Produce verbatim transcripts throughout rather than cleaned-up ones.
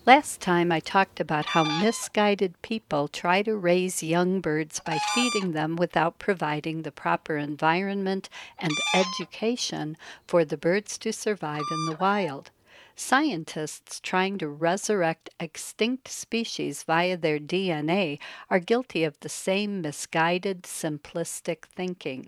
Last time I talked about how misguided people try to raise young birds by feeding them without providing the proper environment and education for the birds to survive in the wild. Scientists trying to resurrect extinct species via their D N A are guilty of the same misguided, simplistic thinking.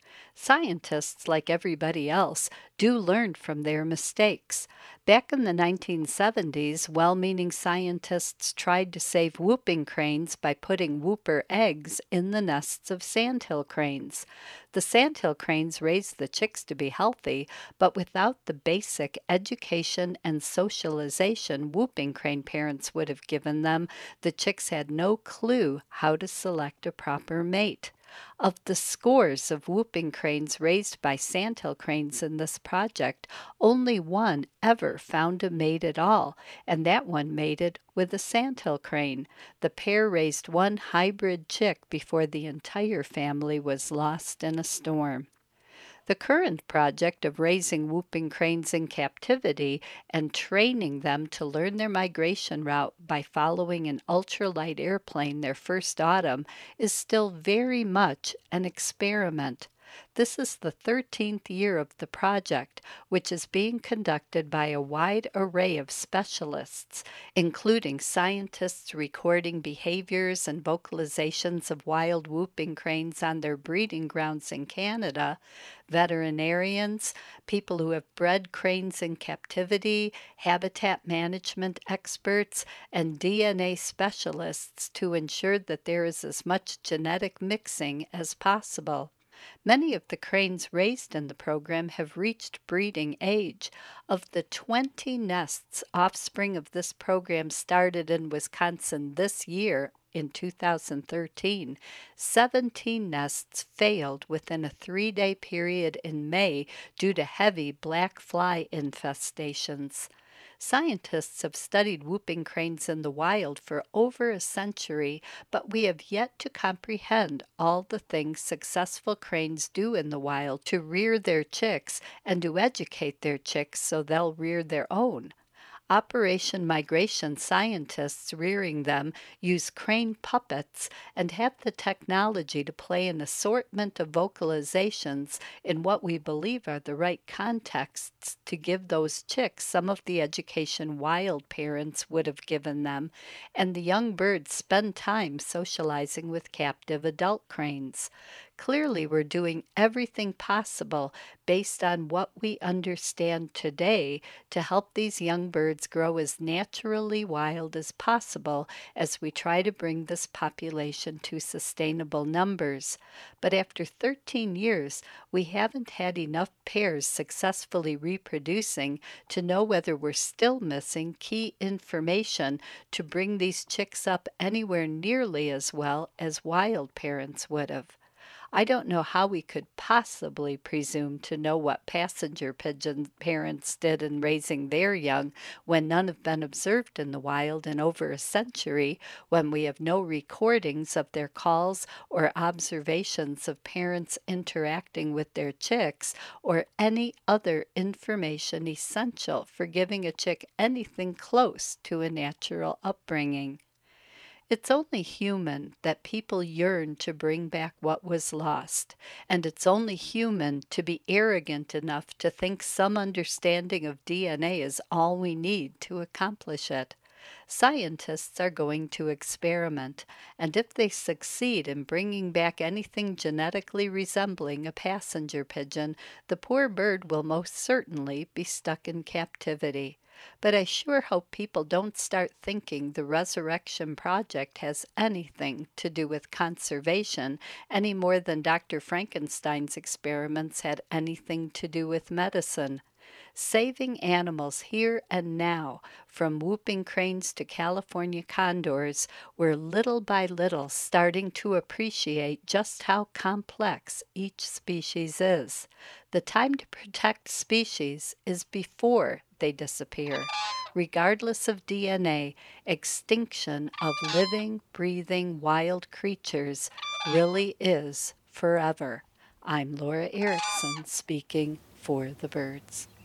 Scientists, like everybody else, do learn from their mistakes. Back in the nineteen seventies, well meaning scientists tried to save whooping cranes by putting whooper eggs in the nests of sandhill cranes. The sandhill cranes raised the chicks to be healthy, but without the basic education and socialization whooping crane parents would have given them, the chicks had no clue how to select a proper mate. Of the scores of whooping cranes raised by sandhill cranes in this project, only one ever found a mate at all, and that one mated with a sandhill crane. The pair raised one hybrid chick before the entire family was lost in a storm. The current project of raising whooping cranes in captivity and training them to learn their migration route by following an ultralight airplane their first autumn is still very much an experiment. This is the thirteenth year of the project, which is being conducted by a wide array of specialists, including scientists recording behaviors and vocalizations of wild whooping cranes on their breeding grounds in Canada, veterinarians, people who have bred cranes in captivity, habitat management experts, and D N A specialists to ensure that there is as much genetic mixing as possible. Many of the cranes raised in the program have reached breeding age. Of the twenty nests offspring of this program started in Wisconsin this year, in two thousand thirteen, seventeen nests failed within a three day period in May due to heavy black fly infestations. Scientists have studied whooping cranes in the wild for over a century, but we have yet to comprehend all the things successful cranes do in the wild to rear their chicks and to educate their chicks so they'll rear their own. Operation Migration scientists rearing them use crane puppets and have the technology to play an assortment of vocalizations in what we believe are the right contexts to give those chicks some of the education wild parents would have given them, and the young birds spend time socializing with captive adult cranes. Clearly, we're doing everything possible based on what we understand today to help these young birds grow as naturally wild as possible as we try to bring this population to sustainable numbers. But after thirteen years, we haven't had enough pairs successfully reproducing to know whether we're still missing key information to bring these chicks up anywhere nearly as well as wild parents would have. I don't know how we could possibly presume to know what passenger pigeon parents did in raising their young when none have been observed in the wild in over a century, when we have no recordings of their calls or observations of parents interacting with their chicks, or any other information essential for giving a chick anything close to a natural upbringing. It's only human that people yearn to bring back what was lost, and it's only human to be arrogant enough to think some understanding of D N A is all we need to accomplish it. Scientists are going to experiment, and if they succeed in bringing back anything genetically resembling a passenger pigeon, the poor bird will most certainly be stuck in captivity. But I sure hope people don't start thinking the Resurrection Project has anything to do with conservation any more than Doctor Frankenstein's experiments had anything to do with medicine. Saving animals here and now, from whooping cranes to California condors, we're little by little starting to appreciate just how complex each species is. The time to protect species is before they disappear. Regardless of D N A, extinction of living, breathing wild creatures really is forever. I'm Laura Erickson speaking for the birds.